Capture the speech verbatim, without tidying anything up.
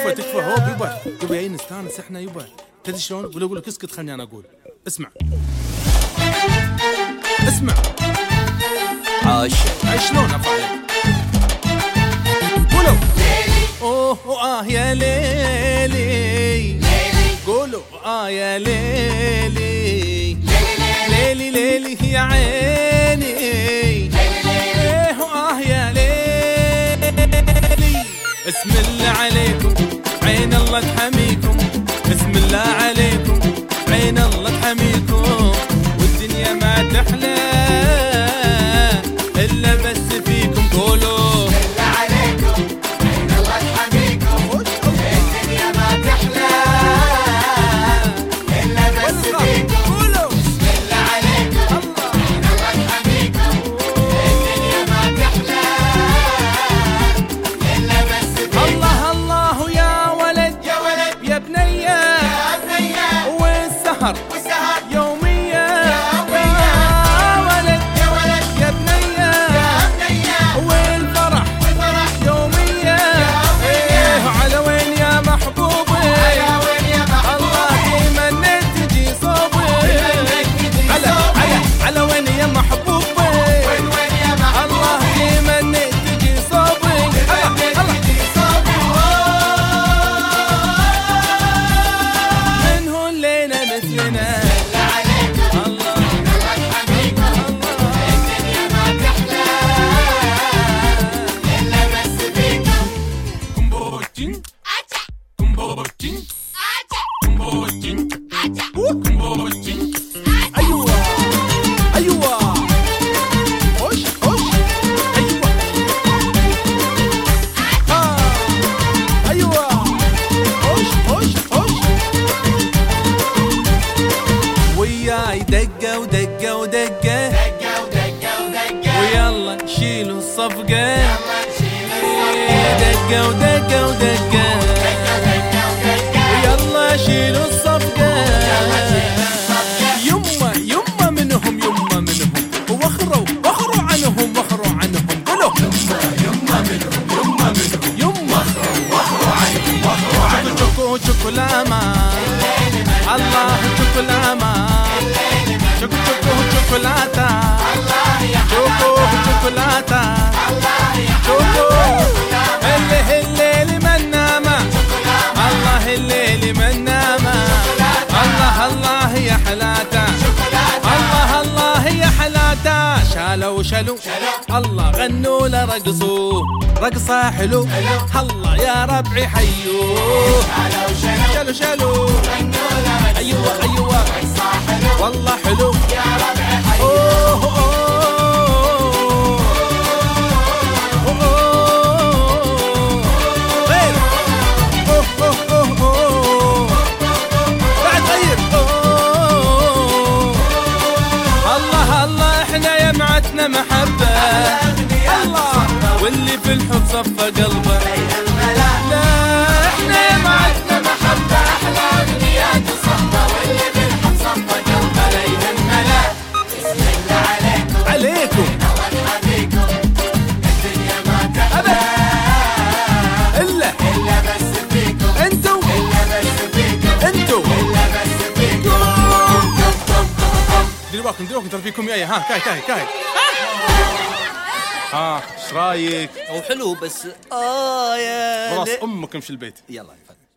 يبا تكفى هوب يبا يبا جايين نستانس احنا يبا. تدري شلون؟ ولا اقول لك اسكت خلني انا اقول. اسمع اسمع عاش هاي شلون افعل؟ قولوا اوه اه يا ليلي قولوا اه يا ليلي ليلي ليلي يا عيني ايه اه يا ليلي. اسم الله عليكم عين الله تحميكم، اسم الله عليكم عين الله تحميكم، والدنيا ما تحلى إلا بس فيكم. قولوا بسم الله عليكم عين الله تحميكم، الدنيا ما تحلى إلا بس فيكم. قولوا بسم الله عليكم عين الله تحميكم، الدنيا ما تحلى إلا بس فيكم. الله الله يا ولد يا ولد يا بنية يا بنية والسهر والسهر يومية يومية. يا ولد يا ولد يا بنية يا بنية والفرح والفرح يومية. يومية. ايه على وين يا محبوبي يا وين يا الله محبوبي تمنيت تجي صوبي على على على وين يا محبوبي وين وين يا الله محبوبي تمنيت تجي صوبي الله الله من هو الليلة مثلنا الله كمبوتين كمبوتين كمبوتين كمبوتين. أيوة أيوة خش خش أيوة ها أيوة خش خش خش وياي دقة ودقة ودقة ويلا نشيلوا الصفقة دقة ودقة ودقة ويلا شيلوا الصفقة. يما يما منهم يما منهم واخروا واخروا عنهم واخروا عنهم. قولوا يما منهم يما منهم يما واخروا عنهم واخروا عنهم. شكو شكو لاما الله شكو لاما شكو شكو شوكولاته شكو شوكولاته شكو اللي الليل من نامه الله الليل من نامه الله الله يا حلاته الله الله يا حلاته. شالوا شلو الله غنوا له رقصوا رقصه حلو الله يا ربعي حيوه شلو شلو ايوه ايوه والله حلو اوه اوه اوه غير اوه اوه اوه اوه بعد غير اوه. الله الله احنا يمعتنا محبة الله واللي في الحب صفى قلبه. لا احنا يمعتنا محبة احلى اغنيات صفى واللي في الحب صفى قلبه. لا يهمنا بسم الله عليكم عليكم الله يحميكم، الدنيا ما تحلى الا إلا بس فيكم. انتو إلا بس فيكم انتو إلا بس فيكم. ديروا بالكم ديروا بالكم ترى فيكم يايا. ها كاي كاي كاي ها ايش رايك؟ او حلو بس اه يا براس لي- امك امشي البيت. يلا يا فندم.